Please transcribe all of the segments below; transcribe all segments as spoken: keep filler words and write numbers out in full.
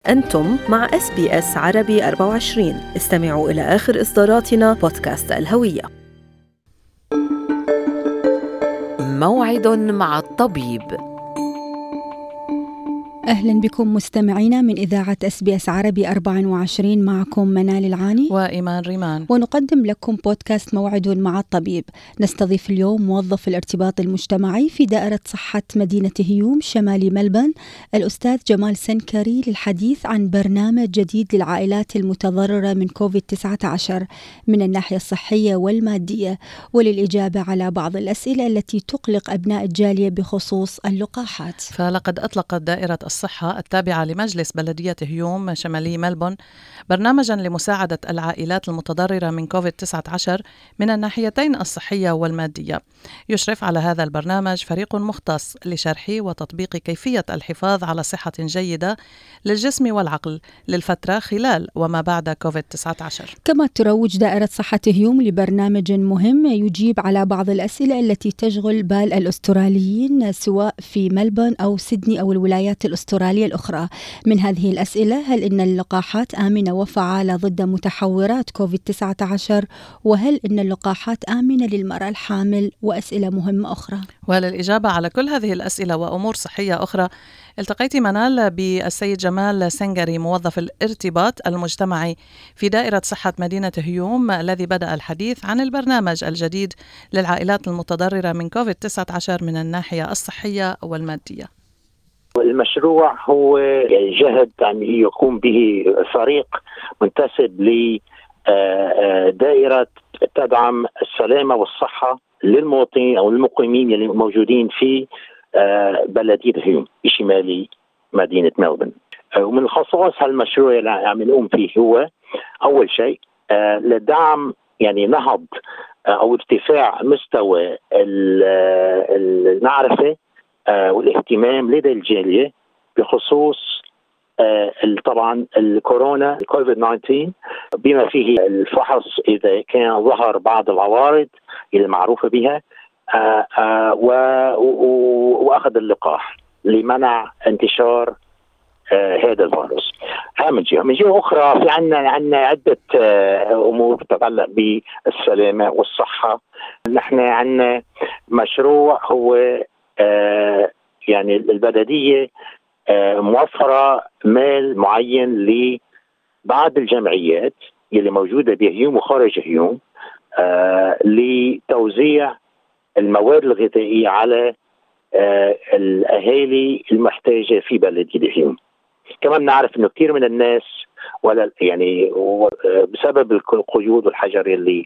أنتم مع إس بي إس عربي أربعة وعشرين. استمعوا إلى آخر إصداراتنا بودكاست الهوية. موعد مع الطبيب. أهلا بكم مستمعينا من إذاعة إس بي إس عربي أربعة وعشرين. معكم منال العاني وإيمان ريمان، ونقدم لكم بودكاست موعد مع الطبيب. نستضيف اليوم موظف الارتباط المجتمعي في دائرة صحة مدينة هيوم شمال ملبن، الأستاذ جمال سنكري، للحديث عن برنامج جديد للعائلات المتضررة من كوفيد تسعة عشر من الناحية الصحية والمادية، وللإجابة على بعض الأسئلة التي تقلق أبناء الجالية بخصوص اللقاحات. فلقد أطلقت دائرة الصحة التابعة لمجلس بلدية هيوم شمالي ملبون برنامجا لمساعدة العائلات المتضررة من كوفيد تسعة عشر من الناحيتين الصحية والمادية. يشرف على هذا البرنامج فريق مختص لشرح وتطبيق كيفية الحفاظ على صحة جيدة للجسم والعقل للفترة خلال وما بعد كوفيد تسعة عشر. كما تروج دائرة صحة هيوم لبرنامج مهم يجيب على بعض الأسئلة التي تشغل بال الأستراليين سواء في ملبون أو سيدني أو الولايات الأسترالية الأخرى. من هذه الأسئلة: هل إن اللقاحات آمنة وفعالة ضد متحورات كوفيد تسعة عشر؟ وهل إن اللقاحات آمنة للمرأة الحامل؟ وأسئلة مهمة أخرى. وللإجابة على كل هذه الأسئلة وأمور صحية أخرى التقيت منال بالسيد جمال سنكري، موظف الارتباط المجتمعي في دائرة صحة مدينة هيوم، الذي بدأ الحديث عن البرنامج الجديد للعائلات المتضررة من كوفيد تسعة عشر من الناحية الصحية والمادية. المشروع هو جهد يعني يقوم به فريق منتسب لدائرة تدعم السلامة والصحة للمواطنين أو المقيمين اللي موجودين في بلدية هيوم بشمال مدينة ملبون. ومن خصائص هالمشروع اللي عم نقوم فيه هو أول شيء لدعم يعني نهض أو ارتفاع مستوى المعرفة والاهتمام لدى الجالية بخصوص طبعا الكورونا الكوفيد تسعة عشر، بما فيه الفحص إذا كان ظهر بعض العوارض المعروفة بها، وأخذ اللقاح لمنع انتشار هذا الفيروس. ها من جهة من جهة أخرى في عنا عنا عدة أمور تتعلق بالسلامة والصحة. نحن عنا مشروع هو آه يعني البلدية آه موفرة مال معين لبعض الجمعيات اللي موجودة بهيوم وخارج هيوم آه لتوزيع المواد الغذائية على آه الأهالي المحتاجة في بلدية هيوم. كمان نعرف إنه كثير من الناس ولا يعني بسبب القيود والحجر اللي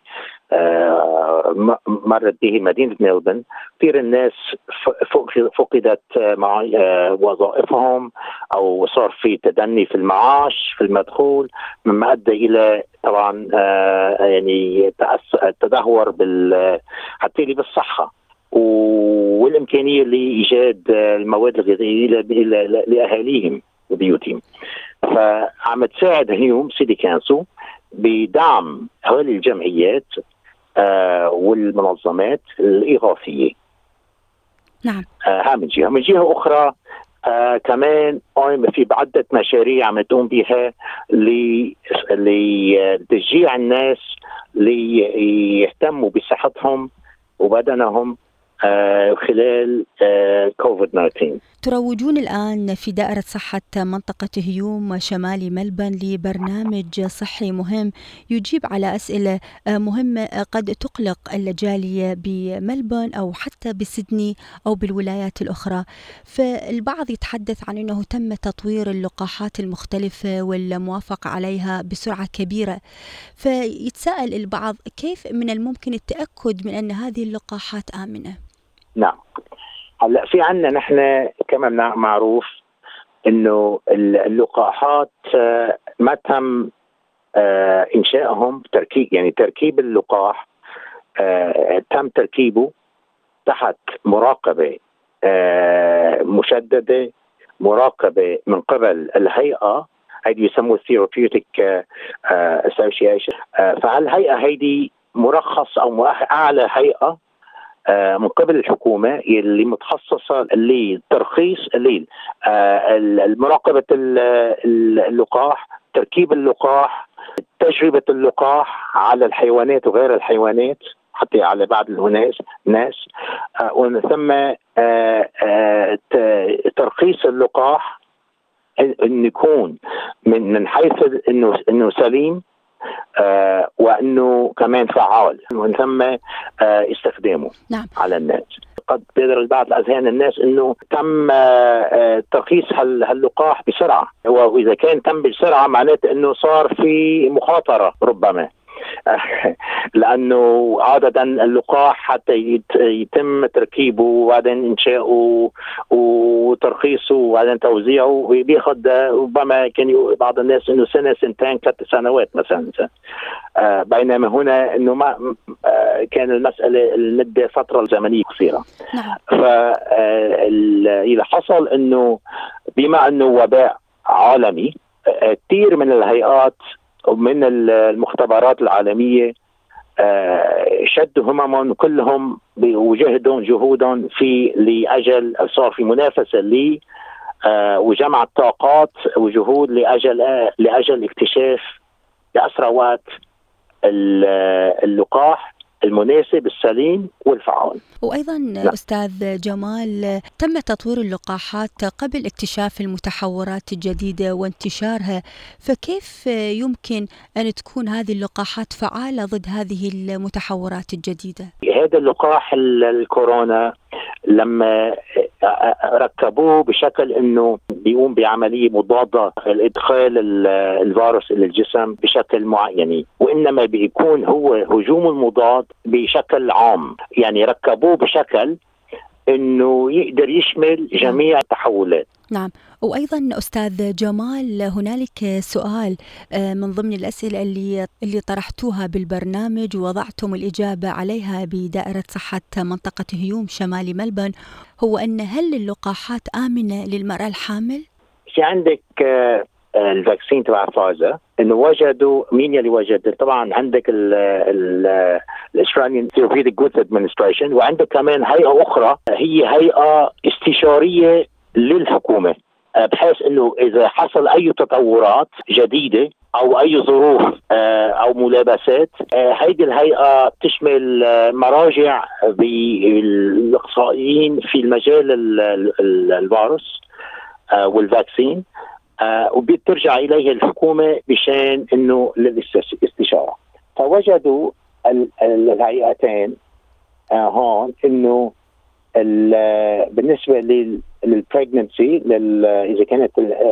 مرت به مدينة ملبون، كثير الناس فقدت مع وظائفهم أو صار في تدني في المعاش في المدخول، مما أدى إلى طبعا يعني تدهور بال حتى بالصحة والإمكانية لإيجاد المواد الغذائية لأهاليهم وبيوتهم. فعم تساعد هيوم سيدي كانسو بدعم هذه الجمعيات آه والمنظمات الإغاثية. نعم. آه من جهة من جهة أخرى آه كمان في بعدة مشاريع عم تقوم بها لتشجيع الناس ليهتموا بصحتهم وبدنهم آه خلال آه كوفيد تسعة عشر. تروجون الآن في دائرة صحة منطقة هيوم شمالي ملبون لبرنامج صحي مهم يجيب على أسئلة مهمة قد تقلق الجالية بملبون أو حتى بسيدني أو بالولايات الأخرى. فالبعض يتحدث عن أنه تم تطوير اللقاحات المختلفة والموافقة عليها بسرعة كبيرة، فيتساءل البعض كيف من الممكن التأكد من أن هذه اللقاحات آمنة؟ نعم، هلا في عنا نحن كمان معروف انه اللقاحات ما تم انشائهم تركيب، يعني تركيب اللقاح تم تركيبه تحت مراقبة مشددة، مراقبة من قبل الهيئة هيدي يسموه Therapeutic Association. فهالهيئة هيدي مرخص او اعلى هيئة من قبل الحكومة اللي متخصصة لترخيص الليل المراقبة اللقاح، تركيب اللقاح، تجربة اللقاح على الحيوانات وغير الحيوانات حتى على بعض الناس ناس ومن ثم ترخيص اللقاح أن يكون من من حيث انه انه سليم آه وانه كمان فعال ومن ثم آه استخدامه نعم. على الناس. قد تدرس بعض الاذهان الناس انه تم آه ترخيص هاللقاح بسرعه، واذا كان تم بسرعه معناته انه صار في مخاطره ربما لأنه عادة اللقاح حتى يتم تركيبه وبعدين إنشاؤه وترخيصه وبعدين توزيعه بياخد ربما كان بعض الناس إنه سنة سنتين ثلاث سنوات مثلا، بينما هنا إنه ما كان المسألة المدة فترة زمنية قصيرة. فإذا حصل إنه بما إنه وباء عالمي كثير من الهيئات ومن المختبرات العالمية شدوا هممهم كلهم وجهدهم جهودهم في لأجل صار في منافسة لي وجمع الطاقات وجهود لأجل لأجل اكتشاف بأسرع وقت اللقاح المناسب السليم والفعال. وأيضا لا. أستاذ جمال، تم تطوير اللقاحات قبل اكتشاف المتحورات الجديدة وانتشارها، فكيف يمكن أن تكون هذه اللقاحات فعالة ضد هذه المتحورات الجديدة؟ هذا اللقاح الكورونا لما ركبوه بشكل انه بيقوم بعمليه مضاده لادخال الفيروس الى الجسم بشكل معين، وانما بيكون هو هجوم المضاد بشكل عام، يعني ركبوه بشكل انه يقدر يشمل جميع التحولات. نعم. وأيضا أستاذ جمال، هنالك سؤال من ضمن الأسئلة اللي اللي طرحتوها بالبرنامج ووضعتم الإجابة عليها بدائرة صحة منطقة هيوم شمال ملبن، هو أن هل اللقاحات آمنة للمرأة الحامل؟ في عندك الفاكسين تبع فايزر انه وجدوا مين يلي وجد، طبعا عندك ال Australian Therapeutic Goods Administration، وعندك كمان هيئة أخرى هي هيئة استشارية للحكومة، بحيث انه اذا حصل اي تطورات جديدة او اي ظروف او ملابسات، هيدي الهيئة تشمل مراجع بالاخصائيين في المجال الفيروس والفاكسين، وبترجع اليه الحكومة بشان انه للاستشارة. فوجدوا الهيئتين هون انه بالنسبة للبريجننسي إذا كانت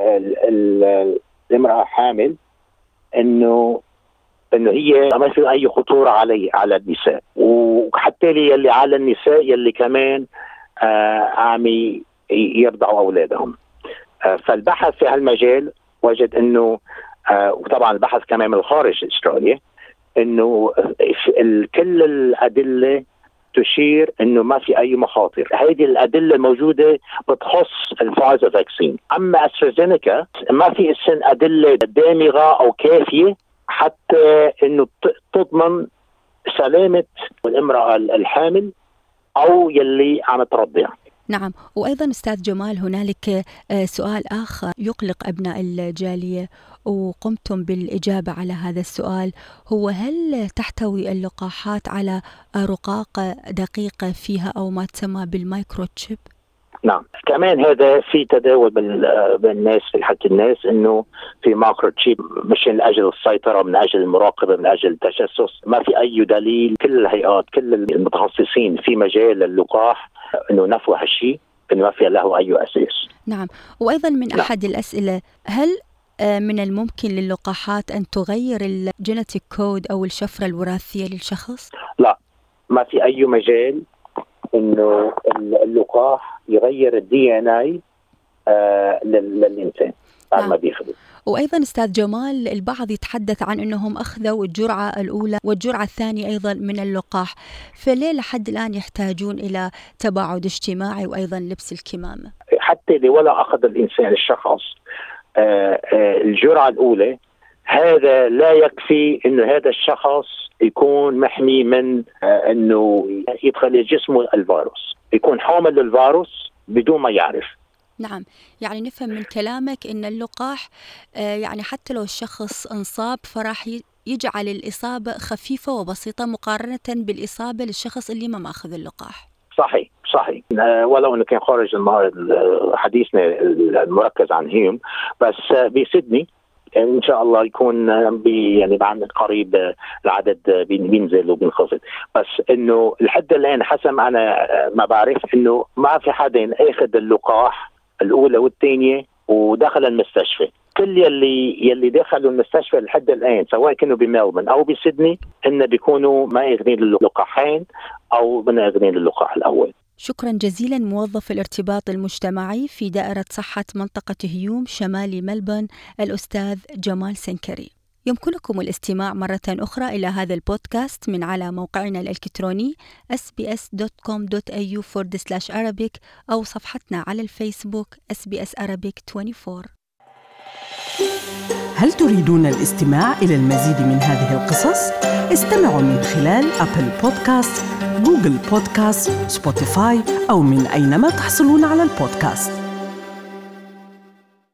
الامرأة حامل إنه إنه هي ما في أي خطورة علي على النساء، وحتى اللي على النساء يلي كمان عم يرضعوا أولادهم. فالبحث في هالمجال وجد إنه وطبعا البحث كمان من الخارج استراليا إنه كل الأدلة تشير انه ما في اي مخاطر. هذه الادله الموجوده بتخص الفايزر فاكسين، اما استرازينيكا ما في اسن ادله دامغه او كافيه حتى انه تضمن سلامه الامراه الحامل او يلي عم ترضع. نعم. وأيضا أستاذ جمال، هنالك سؤال آخر يقلق أبناء الجالية وقمتم بالإجابة على هذا السؤال، هو هل تحتوي اللقاحات على رقاق دقيقة فيها أو ما تسمى بالمايكروتشيب؟ نعم، كمان هذا في تداول بالناس في حكي الناس انه في مايكروتشيب مش من اجل السيطره، من اجل المراقبه، من اجل التجسس. ما في اي دليل، كل الهيئات كل المتخصصين في مجال اللقاح انه نفوا هالشيء، انه ما في له اي اساس. نعم. وايضا من لا. احد الاسئله، هل من الممكن للقاحات ان تغير الجينيتيك كود او الشفره الوراثيه للشخص؟ لا، ما في اي مجال انه اللقاح يغير الدي ان اي للانسان بعد ما بياخذه. وايضا استاذ جمال، البعض يتحدث عن انهم اخذوا الجرعه الاولى والجرعه الثانيه ايضا من اللقاح، فليه لحد الان يحتاجون الى تباعد اجتماعي وايضا لبس الكمامه؟ حتى لو ولا اخذ الانسان الشخص آآ آآ الجرعه الاولى، هذا لا يكفي انه هذا الشخص يكون محمي من أنه يدخل جسمه الفيروس، يكون حامل للفيروس بدون ما يعرف. نعم، يعني نفهم من كلامك أن اللقاح يعني حتى لو الشخص انصاب فراح يجعل الإصابة خفيفة وبسيطة مقارنة بالإصابة للشخص اللي ما ماخذ اللقاح. صحيح صحيح، ولو أنه كان خارج حديثنا المركز عن هيوم، بس بسيدني إن شاء الله يكون يعني بعد قريب العدد بينزل وبينخفض، بس إنه لحد الآن حسب أنا ما بعرف إنه ما في حدا أخذ اللقاح الأولى والثانية ودخل المستشفى. كل يلي يلي دخلوا المستشفى لحد الآن سواء كانوا بملبورن أو بسيدني إن بيكونوا ما أخذين اللقاحين أو من أخذين اللقاح الأول. شكرا جزيلا موظف الارتباط المجتمعي في دائرة صحة منطقة هيوم شمال ملبورن الأستاذ جمال سنكري. يمكنكم الاستماع مرة أخرى إلى هذا البودكاست من على موقعنا الإلكتروني إس بي إس دوت كوم دوت إيه يو فورورد سلاش أرابيك أو صفحتنا على الفيسبوك إس بي إس Arabic أربعة وعشرين. هل تريدون الاستماع إلى المزيد من هذه القصص؟ استمعوا من خلال أبل بودكاست، جوجل بودكاست، سبوتيفاي أو من أينما تحصلون على البودكاست.